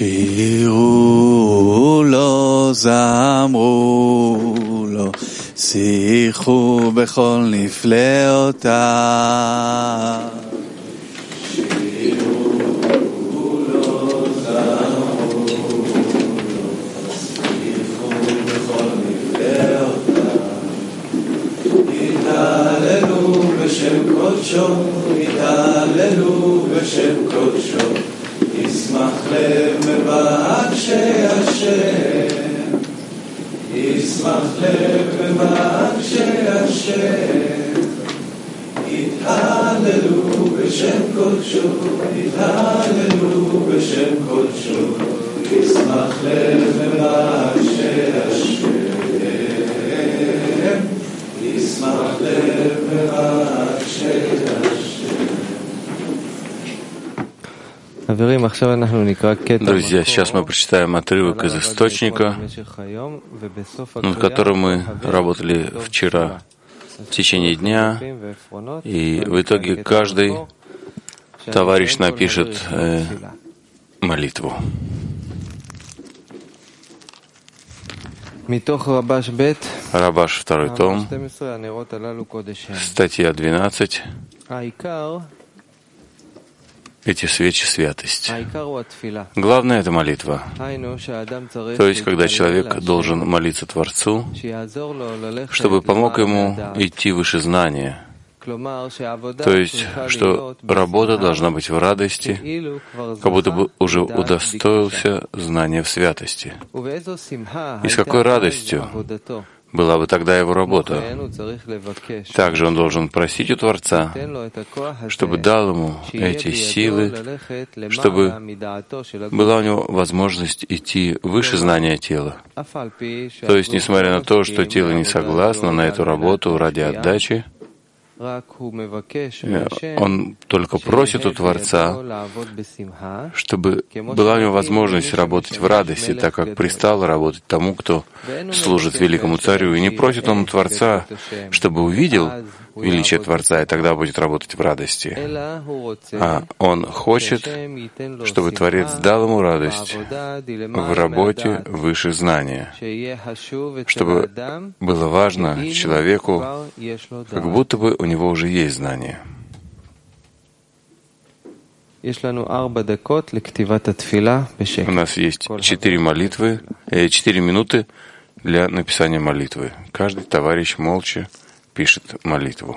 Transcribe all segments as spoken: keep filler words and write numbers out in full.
שירו לו, זמרו לו, שיחו בכל נפלאותיו. שירו לו, זמרו לו, שיחו בכל נפלאותיו. יתהללו בשם קודשו, יתהללו בשם קודשו. ישמח לב מבקשי השם, ישמח לב מבקשי השם. יתהללו בשם קודשו, יתהללו בשם קודשו. ישמח לב מבקשי השם, ישמח לב מבקשי השם. Друзья, сейчас мы прочитаем отрывок из источника, над которым мы работали вчера в течение дня, и в итоге каждый товарищ напишет э, молитву. Рабаш, второй том, статья двенадцать. Эти свечи — святость. Главное — это молитва. То есть, когда человек должен молиться Творцу, чтобы помог ему идти выше знания. То есть, что работа должна быть в радости, как будто бы уже удостоился знания в святости. И с какой радостью была бы тогда его работа. Также он должен просить у Творца, чтобы дал ему эти силы, чтобы была у него возможность идти выше знания тела. То есть, несмотря на то, что тело не согласно на эту работу ради отдачи, он только просит у Творца, чтобы была у него возможность работать в радости, так как пристало работать тому, кто служит великому царю. И не просит он у Творца, чтобы увидел величие Творца, и тогда будет работать в радости. А он хочет, чтобы Творец дал ему радость в работе выше знания, чтобы было важно человеку, как будто бы у него уже есть знание. У нас есть четыре молитвы, четыре минуты для написания молитвы. Каждый товарищ молча пишет молитву.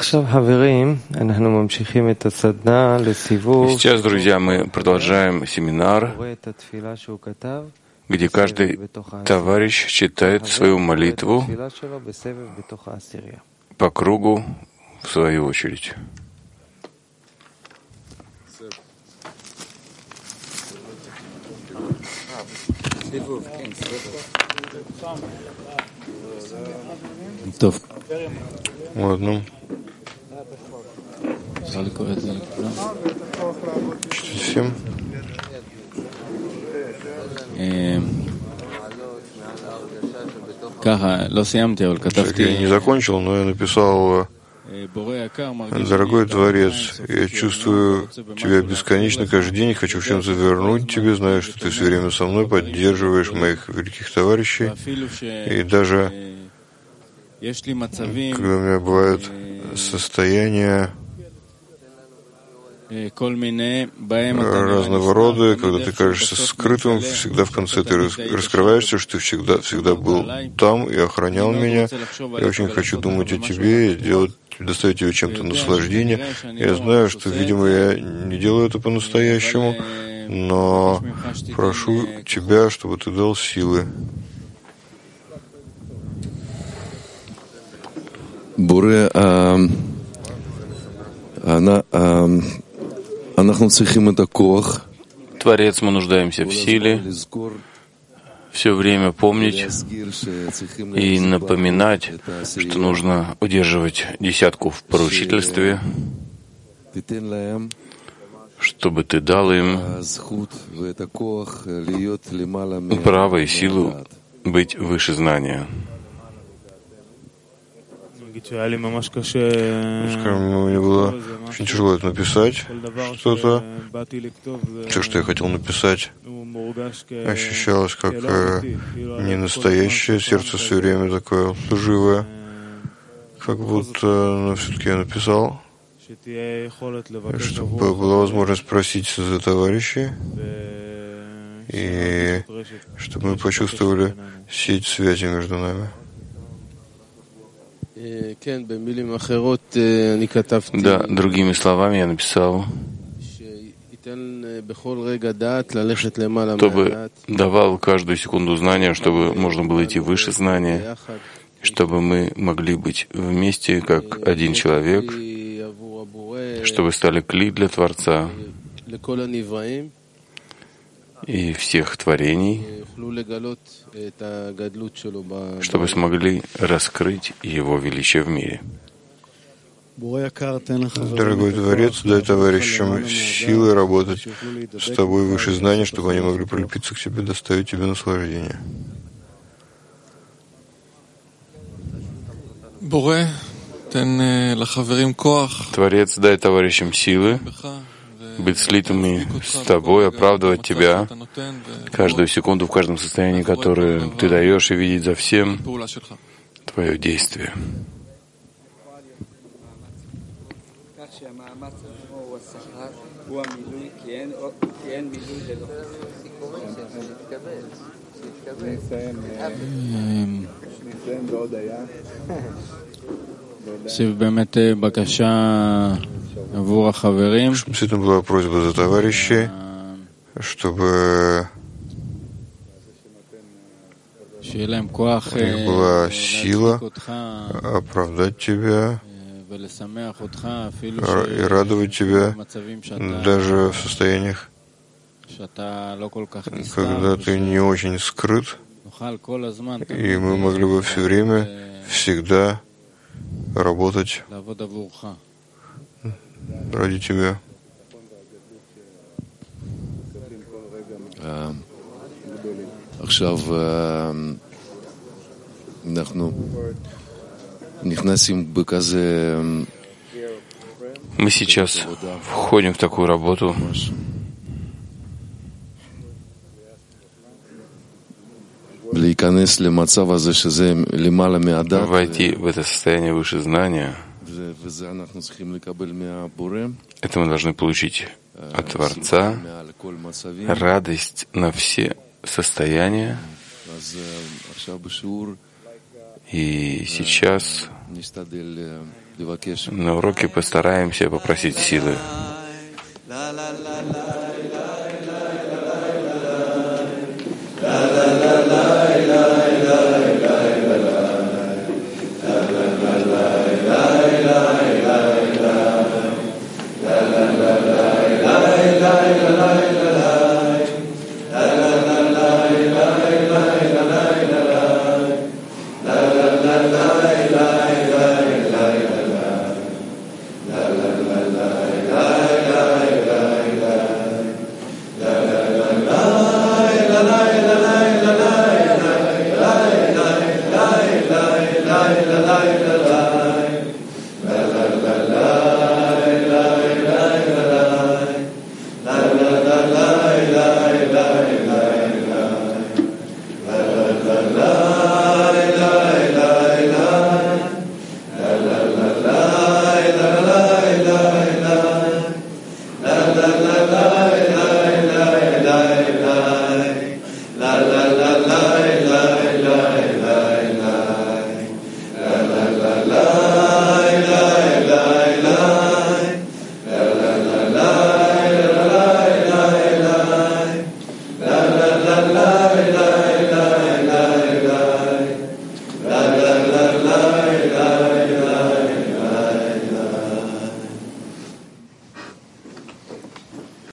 сейчас, друзья, мы продолжаем семинар, где каждый товарищ читает свою молитву по кругу в свою очередь. Ладно. Всем. Я не закончил, но я написал: «Дорогой Творец, я чувствую Тебя бесконечно каждый день, хочу в чем-то вернуть Тебе, знаю, что Ты все время со мной, поддерживаешь моих великих товарищей, и даже когда у меня бывают состояния разного рода, когда ты кажешься скрытым, всегда в конце ты раскрываешься, что ты всегда, всегда был там и охранял меня. Я очень хочу думать о тебе и делать, доставить тебе чем-то наслаждение. Я знаю, что, видимо, я не делаю это по-настоящему, но прошу тебя, чтобы ты дал силы». Буре, она, Творец, мы нуждаемся в силе, все время помнить и напоминать, что нужно удерживать десятку в поручительстве, чтобы ты дал им право и силу быть выше знания. Скажем, мне было очень тяжело это написать, что-то. Все, что я хотел написать, ощущалось как не настоящее, сердце все время такое живое, как будто, но все-таки я написал, чтобы была возможность спросить за товарищей, и чтобы мы почувствовали сеть связи между нами. Да, другими словами я написал, чтобы давал каждую секунду знания, чтобы можно было идти выше знания, чтобы мы могли быть вместе как один человек, чтобы стали кли для Творца и всех творений, чтобы смогли раскрыть Его величие в мире. Дорогой Творец, дай товарищам силы работать с Тобой выше знания, чтобы они могли прилепиться к Тебе, доставить Тебе наслаждение. Творец, дай товарищам силы быть слитыми с Тобой, оправдывать Тебя каждую секунду в каждом состоянии, которое Ты даешь, и видеть за всем Твое действие. Действительно была просьба за товарищей, чтобы у них была сила оправдать Тебя и радовать Тебя даже в состояниях, когда Ты не очень скрыт, и мы могли бы все время, всегда работать ради Тебя. Мы сейчас входим в такую работу, войти в это состояние выше знания. Это мы должны получить от Творца, радость на все состояния. И сейчас На уроке постараемся попросить силы. la la la